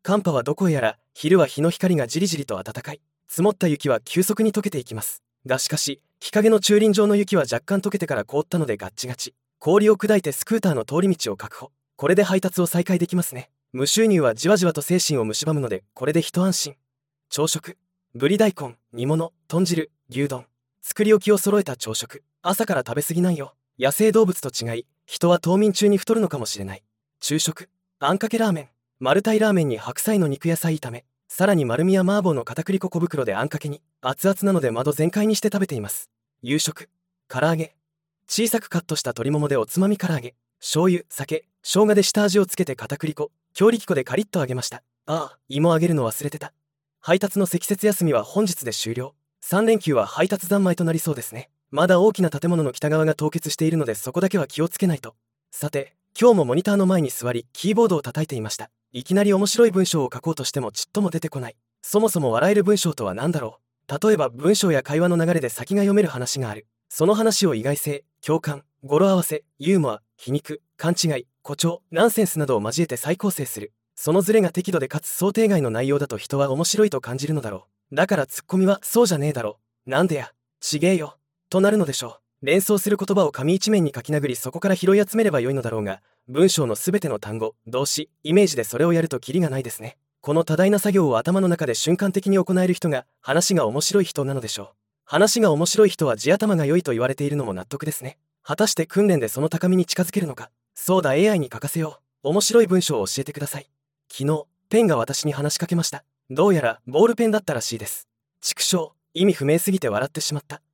寒波はどこへやら、昼は日の光がじりじりと暖かい。積もった雪は急速に溶けていきます。がしかし、日陰の駐輪場の雪は若干溶けてから凍ったのでガッチガチ。氷を砕いてスクーターの通り道を確保。これで配達を再開できますね。無収入はじわじわと精神を蝕むので、これで一安心。朝食。ぶり大根、煮物、豚汁、牛丼。作り置きを揃えた朝食。朝から食べ過ぎないよ。野生動物と違い、人は冬眠中に太るのかもしれない。昼食。あんかけラーメン。マルタイラーメンに白菜の肉野菜炒め。さらに丸みや麻婆の片栗粉小袋であんかけに。熱々なので窓全開にして食べています。夕食。唐揚げ。小さくカットした鶏ももでおつまみ唐揚げ。醤油、酒、生姜で下味をつけて片栗粉、強力粉でカリッと揚げました。ああ、芋揚げるの忘れてた。配達の積雪休みは本日で終了。3連休は配達三昧となりそうですね。まだ大きな建物の北側が凍結しているのでそこだけは気をつけないと。さて、今日もモニターの前に座りキーボードを叩いていました。いきなり面白い文章を書こうとしてもちっとも出てこない。そもそも笑える文章とは何だろう。例えば文章や会話の流れで先が読める話がある。その話を意外性、共感、語呂合わせ、ユーモア、皮肉、勘違い、誇張、ナンセンスなどを交えて再構成する。そのズレが適度でかつ想定外の内容だと人は面白いと感じるのだろう。だからツッコミはそうじゃねえだろ。なんでや、ちげえよ、となるのでしょう。連想する言葉を紙一面に書き殴りそこから拾い集めればよいのだろうが、文章のすべての単語、動詞、イメージでそれをやるとキリがないですね。この多大な作業を頭の中で瞬間的に行える人が話が面白い人なのでしょう。話が面白い人は地頭が良いと言われているのも納得ですね。果たして訓練でその高みに近づけるのか。そうだ AI に書かせよう。面白い文章を教えてください。昨日、ペンが私に話しかけました。どうやらボールペンだったらしいです。畜生、意味不明すぎて笑ってしまった。